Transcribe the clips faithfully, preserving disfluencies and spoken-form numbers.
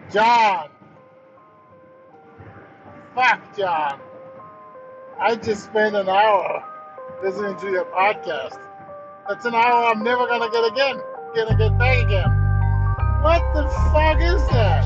John. Fuck, John. I just spent an hour listening to your podcast. That's an hour I'm never gonna get again. Gonna get back again. What the fuck is that?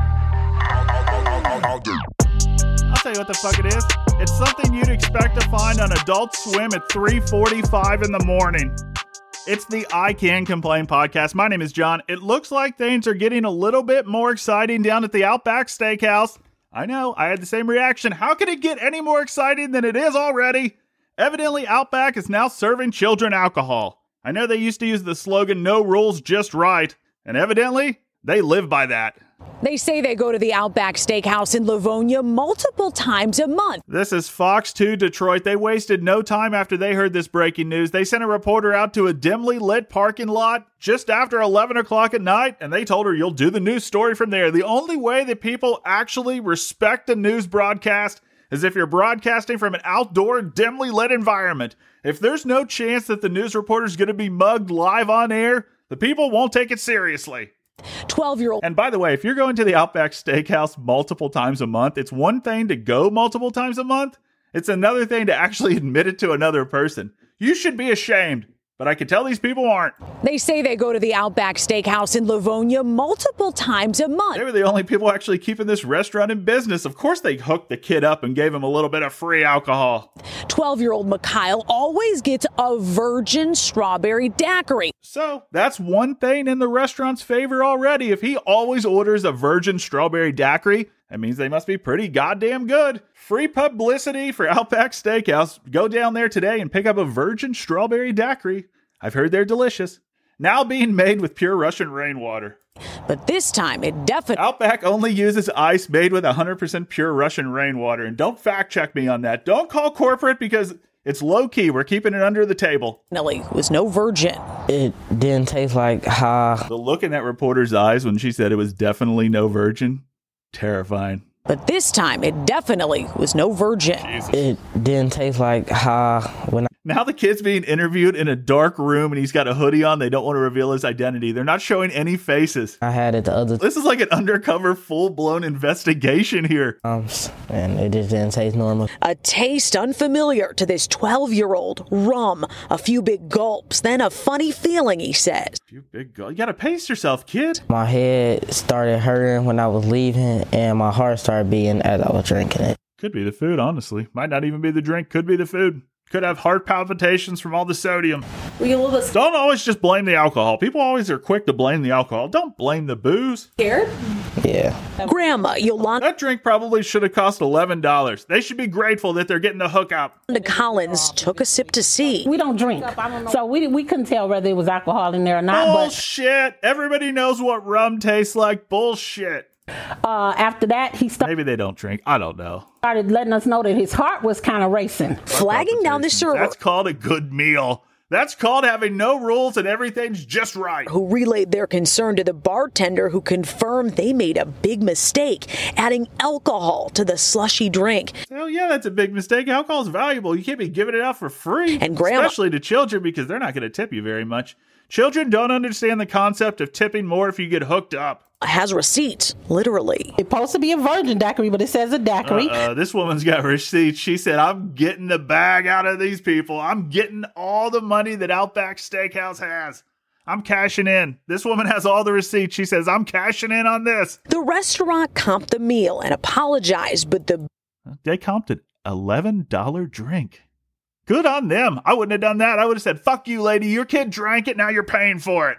I'll tell you what the fuck it is. It's something you'd expect to find on Adult Swim at three forty-five in the morning. It's the I Can Complain podcast. My name is John. It looks like things are getting a little bit more exciting down at the Outback Steakhouse. I know, I had the same reaction. How could it get any more exciting than it is already? Evidently, Outback is now serving children alcohol. I know they used to use the slogan, no rules, just right. And evidently, they live by that. They say they go to the Outback Steakhouse in Livonia multiple times a month. This is Fox two Detroit. They wasted no time after they heard this breaking news. They sent a reporter out to a dimly lit parking lot just after eleven o'clock at night, and they told her, you'll do the news story from there. The only way that people actually respect a news broadcast is if you're broadcasting from an outdoor, dimly lit environment. If there's no chance that the news reporter's going to be mugged live on air, the people won't take it seriously. twelve-year-old. And by the way, if you're going to the Outback Steakhouse multiple times a month, it's one thing to go multiple times a month. It's another thing to actually admit it to another person. You should be ashamed, but I can tell these people aren't. They say they go to the Outback Steakhouse in Livonia multiple times a month. They were the only people actually keeping this restaurant in business. Of course they hooked the kid up and gave him a little bit of free alcohol. twelve-year-old Mikhail always gets a virgin strawberry daiquiri. So that's one thing in the restaurant's favor already. If he always orders a virgin strawberry daiquiri, that means they must be pretty goddamn good. Free publicity for Outback Steakhouse. Go down there today and pick up a virgin strawberry daiquiri. I've heard they're delicious. Now being made with pure Russian rainwater. But this time it definitely... Outback only uses ice made with one hundred percent pure Russian rainwater. And don't fact check me on that. Don't call corporate because it's low key. We're keeping it under the table. Nelly was no virgin. It didn't taste like ha. The look in that reporter's eyes when she said it was definitely no virgin. Terrifying. But this time, it definitely was no virgin. Jesus. It didn't taste like ha. When I- now the kid's being interviewed in a dark room and he's got a hoodie on. They don't want to reveal his identity. They're not showing any faces. I had it the other This is like an undercover, full-blown investigation here. times, and it just didn't taste normal. A taste unfamiliar to this twelve-year-old. Rum, a few big gulps, then a funny feeling, he says. You big girl. You gotta pace yourself, kid. My head started hurting when I was leaving, and my heart started beating as I was drinking it. Could be the food, honestly. Might not even be the drink. Could be the food. Could have heart palpitations from all the sodium. Were you a little bit Don't always just blame the alcohol. People always are quick to blame the alcohol. Don't blame the booze. scared? Yeah. Grandma Yolanda That drink probably should have cost eleven dollars. They should be grateful that they're getting the hookup. Collins took a sip to see. We don't drink, so we we couldn't tell whether it was alcohol in there or not. Bullshit. Everybody knows what rum tastes like. Bullshit. But uh, after that, he sta- Maybe they don't drink. I don't know. started letting us know that his heart was kind of racing. Flagging down the server, That's called a good meal. That's called having no rules and everything's just right. who relayed their concern to the bartender, who confirmed they made a big mistake, adding alcohol to the slushy drink. Hell yeah, that's a big mistake. Alcohol's valuable. You can't be giving it out for free. And Grandma- Especially to children because they're not going to tip you very much. Children don't understand the concept of tipping more if you get hooked up. Has receipts, literally. It's supposed to be a virgin daiquiri, but it says a daiquiri. Uh, this woman's got receipts. She said, I'm getting the bag out of these people. I'm getting all the money that Outback Steakhouse has. I'm cashing in. This woman has all the receipts. She says, I'm cashing in on this. The restaurant comped the meal and apologized, but the They comped an eleven dollars drink. Good on them. I wouldn't have done that. I would have said, fuck you, lady. Your kid drank it. Now you're paying for it.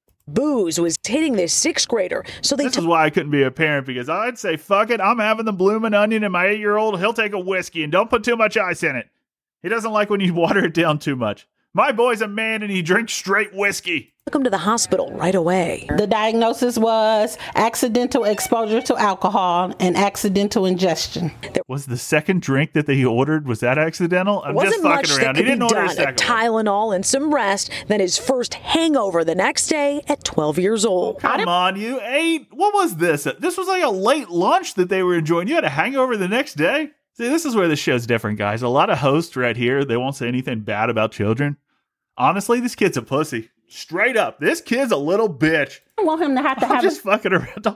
booze was hitting this sixth grader, so they This took is why I couldn't be a parent, because I'd say, fuck it, I'm having the bloomin' onion, and my eight-year-old, he'll take a whiskey, and don't put too much ice in it. He doesn't like when you water it down too much. My boy's a man, and he drinks straight whiskey. him to the hospital right away. The diagnosis was accidental exposure to alcohol and accidental ingestion. Was the second drink that they ordered, was that accidental? I'm Wasn't just much fucking that around. He could be didn't order a done. A second one. Tylenol and some rest, then his first hangover the next day at twelve years old. Come on, you ate. What was this? This was like a late lunch that they were enjoying. You had a hangover the next day? See, this is where the show's different, guys. A lot of hosts right here, they won't say anything bad about children. Honestly, this kid's a pussy. Straight up. This kid's a little bitch. I want him to have to I'm have just fucking around. Don't,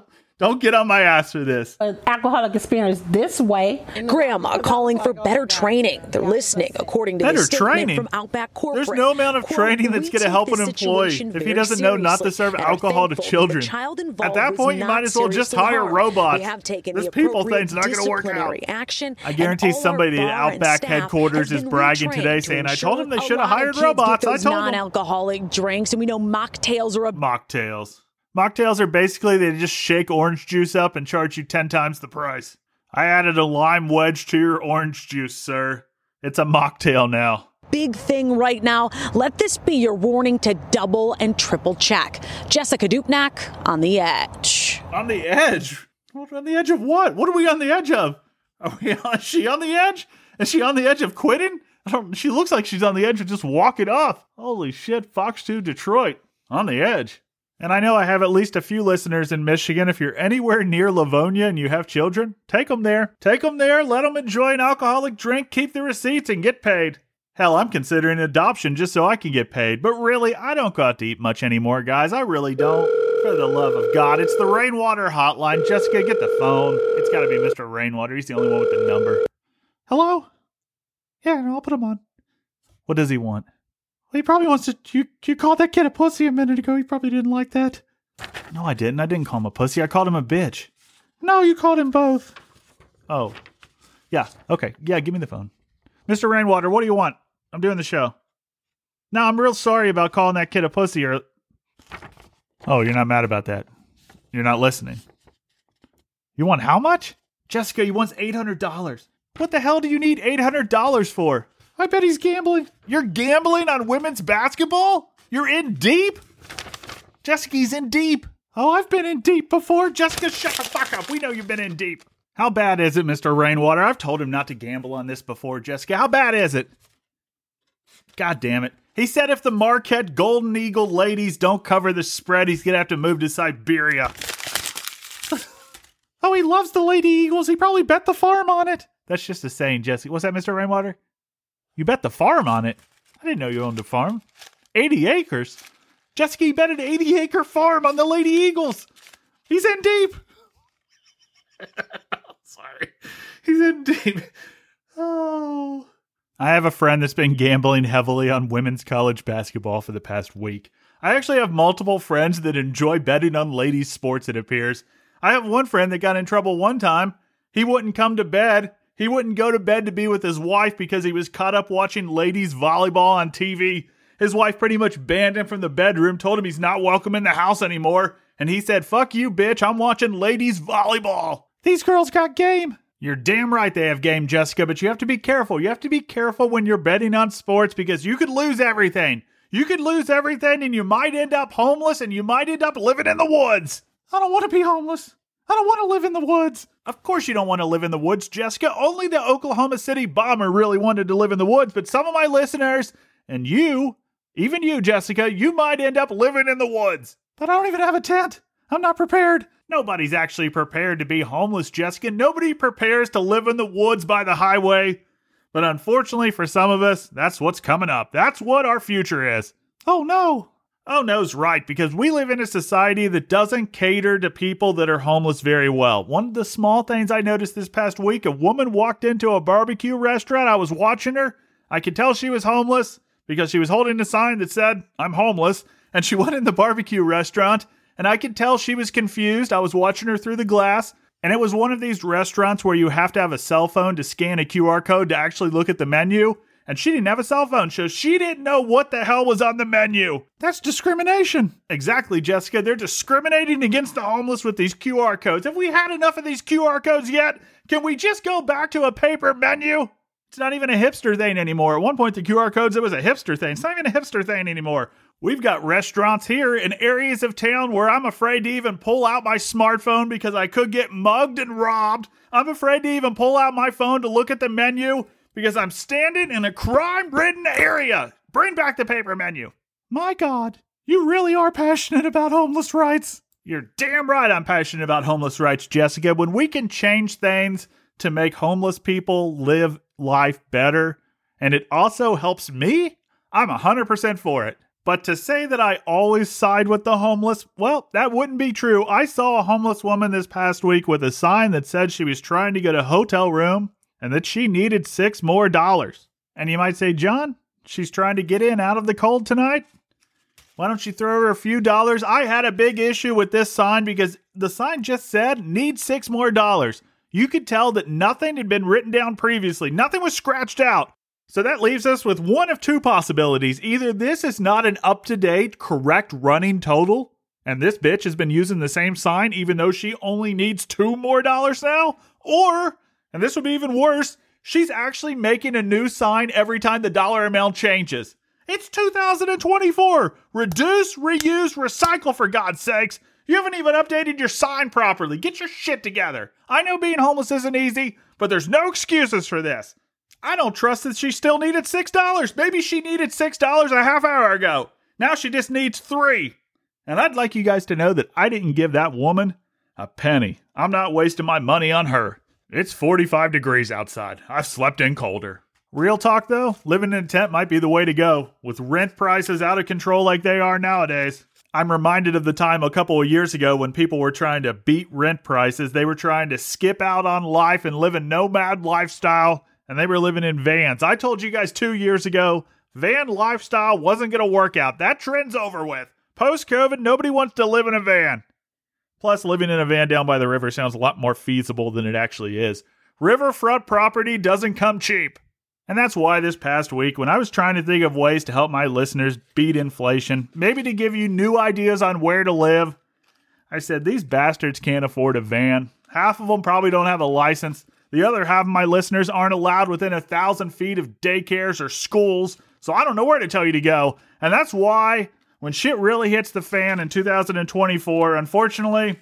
Don't get on my ass for this. An alcoholic experience this way. Grandma calling for better training. They're listening, according to Better the statement training? from Outback Corporate. There's no amount of Quote, training that's "We going to take help an this employee situation if he very doesn't know not to seriously serve and are alcohol to thankful that the children. child At involved that was point, you not might as well just seriously hire harmed. robots. We have taken This the people appropriate thing's not going to work out. disciplinary action, I guarantee and all our somebody at bar and Outback staff headquarters have is been bragging retrained today to saying, I ensure told them they a should have lot of hired kids robots. get I those told them. non-alcoholic drinks, and we know mocktails are a Mocktails. Mocktails are basically they just shake orange juice up and charge you ten times the price. I added a lime wedge to your orange juice, sir. It's a mocktail now. big thing right now. Let this be your warning to double and triple check. Jessica Dupnack on the edge. On the edge? On the edge of what? What are we on the edge of? Are we on, is she on the edge? Is she on the edge of quitting? I don't, she looks like she's on the edge of just walking off. Holy shit, Fox two Detroit. On the edge. And I know I have at least a few listeners in Michigan. If you're anywhere near Livonia and you have children, take them there. Take them there, let them enjoy an alcoholic drink, keep the receipts, and get paid. Hell, I'm considering adoption just so I can get paid. But really, I don't go out to eat much anymore, guys. I really don't. For the love of God, it's the Rainwater hotline. Jessica, get the phone. It's got to be Mister Rainwater. He's the only one with the number. Hello? Yeah, no, I'll put him on. What does he want? Well, he probably wants to... You, you called that kid a pussy a minute ago. He probably didn't like that. No, I didn't. I didn't call him a pussy. I called him a bitch. No, you called him both. Oh. Yeah, okay. Yeah, give me the phone. Mister Rainwater, what do you want? I'm doing the show. No, I'm real sorry about calling that kid a pussy or... Oh, you're not mad about that. You're not listening. You want how much? Jessica, he wants eight hundred dollars. What the hell do you need eight hundred dollars for? I bet he's gambling. You're gambling on women's basketball? You're in deep? Jessica, he's in deep. Oh, I've been in deep before. Jessica, shut the fuck up. We know you've been in deep. How bad is it, Mister Rainwater? I've told him not to gamble on this before, Jessica. How bad is it? God damn it. He said if the Marquette Golden Eagle ladies don't cover the spread, he's going to have to move to Siberia. Oh, he loves the Lady Eagles. He probably bet the farm on it. That's just a saying, Jesse. What's that, Mister Rainwater? You bet the farm on it? I didn't know you owned a farm. eighty acres? Jessica, he bet an eighty acre farm on the Lady Eagles. He's in deep. Sorry. He's in deep. Oh... I have a friend that's been gambling heavily on women's college basketball for the past week. I actually have multiple friends that enjoy betting on ladies' sports, it appears. I have one friend that got in trouble one time. He wouldn't come to bed. He wouldn't go to bed to be with his wife because he was caught up watching ladies' volleyball on T V. His wife pretty much banned him from the bedroom, told him he's not welcome in the house anymore. And he said, fuck you, bitch, I'm watching ladies' volleyball. These girls got game. You're damn right they have game, Jessica, but you have to be careful. You have to be careful when you're betting on sports because you could lose everything. You could lose everything and you might end up homeless and you might end up living in the woods. I don't want to be homeless. I don't want to live in the woods. Of course you don't want to live in the woods, Jessica. Only the Oklahoma City bomber really wanted to live in the woods, but some of my listeners, and you, even you, Jessica, you might end up living in the woods. But I don't even have a tent. I'm not prepared. Nobody's actually prepared to be homeless, Jessica. Nobody prepares to live in the woods by the highway. But unfortunately for some of us, that's what's coming up. That's what our future is. Oh no. Oh no's right, because we live in a society that doesn't cater to people that are homeless very well. One of the small things I noticed this past week, a woman walked into a barbecue restaurant. I was watching her. I could tell she was homeless because she was holding a sign that said, I'm homeless. And she went in the barbecue restaurant. And I could tell she was confused. I was watching her through the glass. And it was one of these restaurants where you have to have a cell phone to scan a Q R code to actually look at the menu. And she didn't have a cell phone, so she didn't know what the hell was on the menu. That's discrimination. Exactly, Jessica. They're discriminating against the homeless with these Q R codes. Have we had enough of these Q R codes yet? Can we just go back to a paper menu? It's not even a hipster thing anymore. At one point, the Q R codes, it was a hipster thing. It's not even a hipster thing anymore. We've got restaurants here in areas of town where I'm afraid to even pull out my smartphone because I could get mugged and robbed. I'm afraid to even pull out my phone to look at the menu because I'm standing in a crime-ridden area. Bring back the paper menu. My God, you really are passionate about homeless rights. You're damn right I'm passionate about homeless rights, Jessica. When we can change things to make homeless people live life better, and it also helps me, I'm one hundred percent for it. But to say that I always side with the homeless, well, that wouldn't be true. I saw a homeless woman this past week with a sign that said she was trying to get a hotel room and that she needed six more dollars. And you might say, John, she's trying to get in out of the cold tonight? Why don't you throw her a few dollars? I had a big issue with this sign because the sign just said, need six more dollars. You could tell that nothing had been written down previously. Nothing was scratched out. So that leaves us with one of two possibilities. Either this is not an up-to-date, correct running total, and this bitch has been using the same sign even though she only needs two more dollars now, or, and this would be even worse, she's actually making a new sign every time the dollar amount changes. It's two thousand twenty-four. Reduce, reuse, recycle, for God's sakes. You haven't even updated your sign properly. Get your shit together. I know being homeless isn't easy, but there's no excuses for this. I don't trust that she still needed six dollars. Maybe she needed six dollars a half hour ago. Now she just needs three. And I'd like you guys to know that I didn't give that woman a penny. I'm not wasting my money on her. It's forty-five degrees outside. I've slept in colder. Real talk though, living in a tent might be the way to go. With rent prices out of control like they are nowadays. I'm reminded of the time a couple of years ago when people were trying to beat rent prices. They were trying to skip out on life and live a nomad lifestyle. And they were living in vans. I told you guys two years ago, van lifestyle wasn't going to work out. That trend's over with. Post-COVID, nobody wants to live in a van. Plus, living in a van down by the river sounds a lot more feasible than it actually is. Riverfront property doesn't come cheap. And that's why this past week, when I was trying to think of ways to help my listeners beat inflation, maybe to give you new ideas on where to live, I said, these bastards can't afford a van. Half of them probably don't have a license. The other half of my listeners aren't allowed within a thousand feet of daycares or schools, so I don't know where to tell you to go. And that's why, when shit really hits the fan in two thousand twenty-four, unfortunately,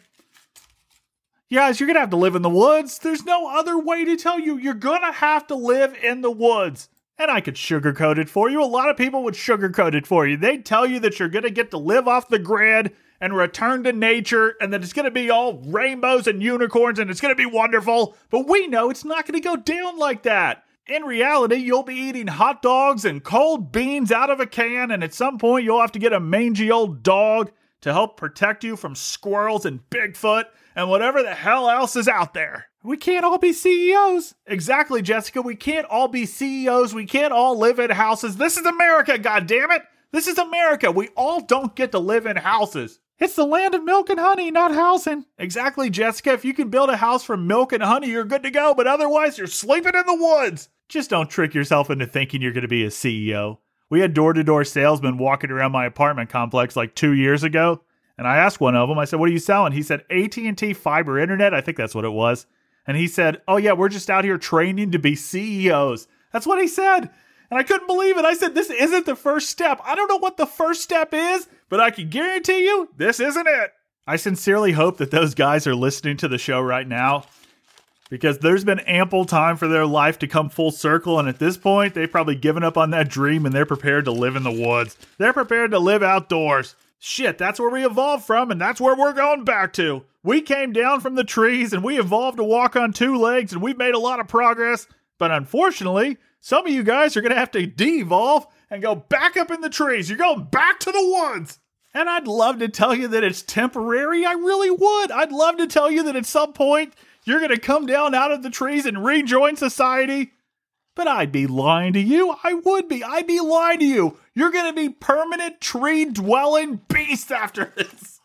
guys, you're going to have to live in the woods. There's no other way to tell you. You're going to have to live in the woods. And I could sugarcoat it for you. A lot of people would sugarcoat it for you. They'd tell you that you're going to get to live off the grid and return to nature, and that it's going to be all rainbows and unicorns, and it's going to be wonderful. But we know it's not going to go down like that. In reality, you'll be eating hot dogs and cold beans out of a can, and at some point you'll have to get a mangy old dog to help protect you from squirrels and Bigfoot and whatever the hell else is out there. We can't all be C E Os. Exactly, Jessica. We can't all be C E Os. We can't all live in houses. This is America, goddammit. This is America. We all don't get to live in houses. It's the land of milk and honey, not housing. Exactly, Jessica. If you can build a house from milk and honey, you're good to go. But otherwise, you're sleeping in the woods. Just don't trick yourself into thinking you're going to be a C E O. We had door-to-door salesmen walking around my apartment complex like two years ago. And I asked one of them, I said, what are you selling? He said, A T and T fiber internet. I think that's what it was. And he said, oh yeah, we're just out here training to be C E Os. That's what he said. And I couldn't believe it. I said, this isn't the first step. I don't know what the first step is, but I can guarantee you this isn't it. I sincerely hope that those guys are listening to the show right now, because there's been ample time for their life to come full circle. And at this point, they've probably given up on that dream and they're prepared to live in the woods. They're prepared to live outdoors. Shit, that's where we evolved from, and that's where we're going back to. We came down from the trees and we evolved to walk on two legs, and we've made a lot of progress. But unfortunately, some of you guys are going to have to de-evolve and go back up in the trees. You're going back to the woods. And I'd love to tell you that it's temporary. I really would. I'd love to tell you that at some point you're going to come down out of the trees and rejoin society. But I'd be lying to you. I would be. I'd be lying to you. You're going to be permanent tree-dwelling beasts after this.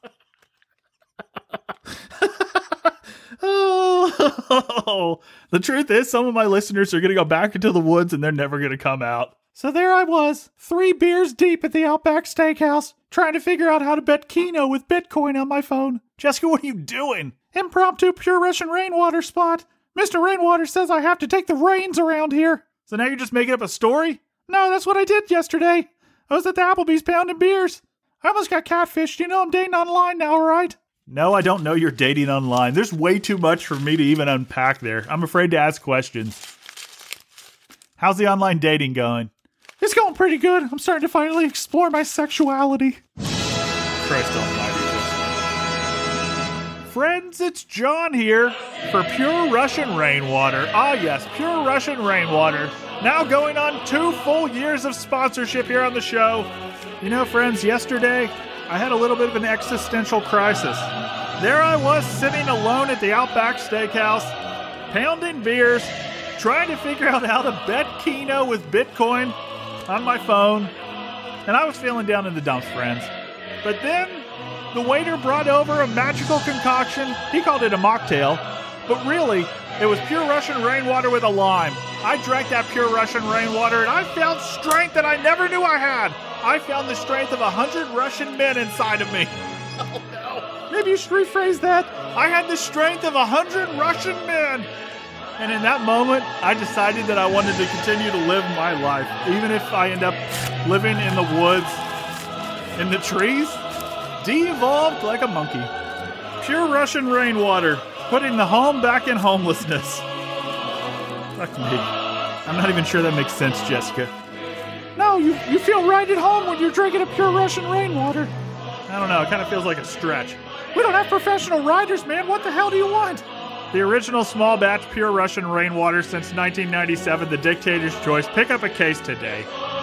Oh, the truth is, some of my listeners are going to go back into the woods and they're never going to come out. So there I was, three beers deep at the Outback Steakhouse, trying to figure out how to bet Keno with Bitcoin on my phone. Jessica, what are you doing? Impromptu Pure Russian rainwater spot. Mister Rainwater says I have to take the reins around here. So now you're just making up a story? No, that's what I did yesterday. I was at the Applebee's pounding beers. I almost got catfished. You know I'm dating online now, right? No, I don't know you're dating online. There's way too much for me to even unpack there. I'm afraid to ask questions. How's the online dating going? It's going pretty good. I'm starting to finally explore my sexuality. Christ almighty. Friends, it's John here for Pure Russian Rainwater. Ah yes, Pure Russian Rainwater. Now going on two full years of sponsorship here on the show. You know, friends, yesterday I had a little bit of an existential crisis. There I was sitting alone at the Outback Steakhouse, pounding beers, trying to figure out how to bet Keno with Bitcoin on my phone. And I was feeling down in the dumps, friends. But then the waiter brought over a magical concoction. He called it a mocktail, but really, it was pure Russian rainwater with a lime. I drank that pure Russian rainwater, and I found strength that I never knew I had. I found the strength of a hundred Russian men inside of me. Oh, no. Maybe you should rephrase that. I had the strength of a hundred Russian men. And in that moment, I decided that I wanted to continue to live my life, even if I end up living in the woods, in the trees, de-evolved like a monkey. Pure Russian rainwater, putting the home back in homelessness. Fuck me. I'm not even sure that makes sense, Jessica. No, you, you feel right at home when you're drinking a pure Russian rainwater. I don't know, it kind of feels like a stretch. We don't have professional riders, man. What the hell do you want? The original small batch pure Russian rainwater since nineteen ninety-seven, the dictator's choice. Pick up a case today.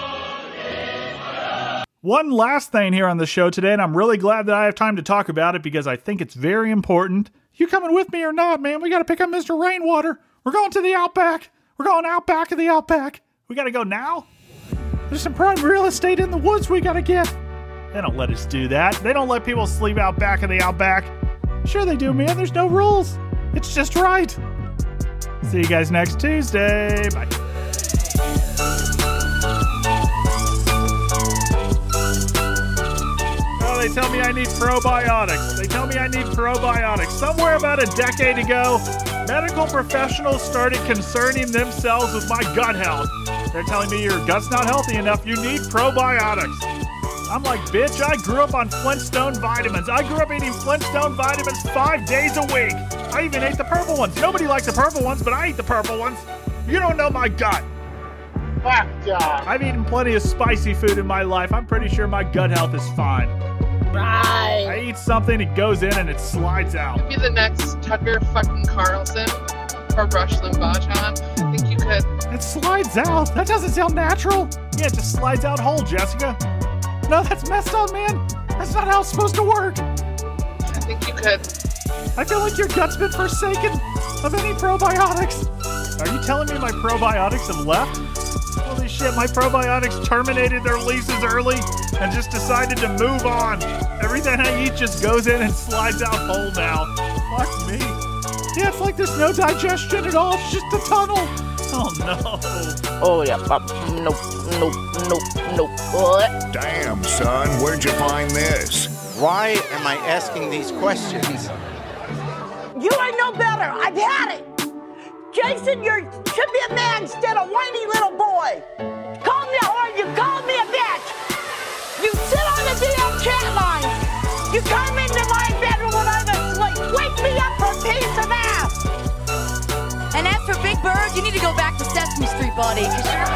One last thing here on the show today, and I'm really glad that I have time to talk about it because I think it's very important. You coming with me or not, man? We got to pick up Mister Rainwater. We're going to the Outback. We're going out back of the Outback. We got to go now? There's some prime real estate in the woods we got to get. They don't let us do that. They don't let people sleep out back of the Outback. Sure they do, man. There's no rules. It's just right. See you guys next Tuesday. Bye. Oh, they tell me I need probiotics. They tell me I need probiotics. Somewhere about a decade ago, medical professionals started concerning themselves with my gut health. They're telling me your gut's not healthy enough. You need probiotics. I'm like, bitch, I grew up on Flintstone vitamins. I grew up eating Flintstone vitamins five days a week. I even ate the purple ones. Nobody likes the purple ones, but I eat the purple ones. You don't know my gut. Fuck, John. I've eaten plenty of spicy food in my life. I'm pretty sure my gut health is fine. Right. I eat something, it goes in, and it slides out. Be the next Tucker fucking Carlson or Rush Limbaugh, John. I think you could. It slides out? That doesn't sound natural. Yeah, it just slides out whole, Jessica. No, that's messed up, man. That's not how it's supposed to work. I think you could. I feel like your gut's been forsaken of any probiotics. Are you telling me my probiotics have left? Holy shit, my probiotics terminated their leases early and just decided to move on. Everything I eat just goes in and slides out whole now. Fuck me. Yeah, it's like there's no digestion at all. It's just a tunnel. Oh, no. Oh, yeah. Uh, nope, nope, nope, nope. What? Damn, son, where'd you find this? Why am I asking these questions? You ain't no better. I've had it. Jason, you should be a man instead of whiny little boy. Call me a whore, you call me a bitch. You sit on the D M chat line. You come into my bedroom when I'm asleep. Wake me up for a piece of ass. And as for Big Bird, you need to go back to Sesame Street, buddy.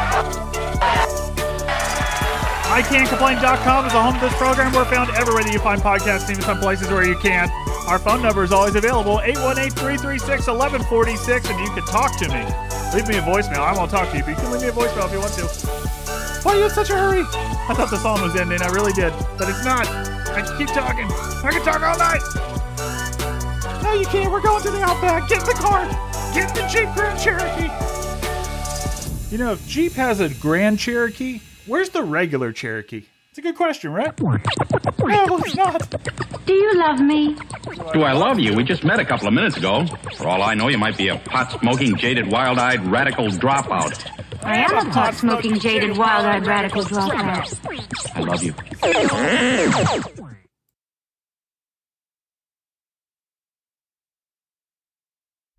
I Can't Complain dot com is the home of this program. We're found everywhere that you find podcasts, even some places where you can't. Our phone number is always available, eight one eight, three three six, one one four six, and you can talk to me. Leave me a voicemail. I won't talk to you, but you can leave me a voicemail if you want to. Why are you in such a hurry? I thought the song was ending. I really did. But it's not. I can keep talking. I can talk all night. No, you can't. We're going to the Outback. Get in the car. Get in the Jeep Grand Cherokee. You know, if Jeep has a Grand Cherokee, where's the regular Cherokee? It's a good question, right? No, it's not. Do you love me? Do I love you? We just met a couple of minutes ago. For all I know, you might be a pot-smoking, jaded, wild-eyed, radical dropout. I am a pot-smoking, jaded, wild-eyed, radical dropout. I love you.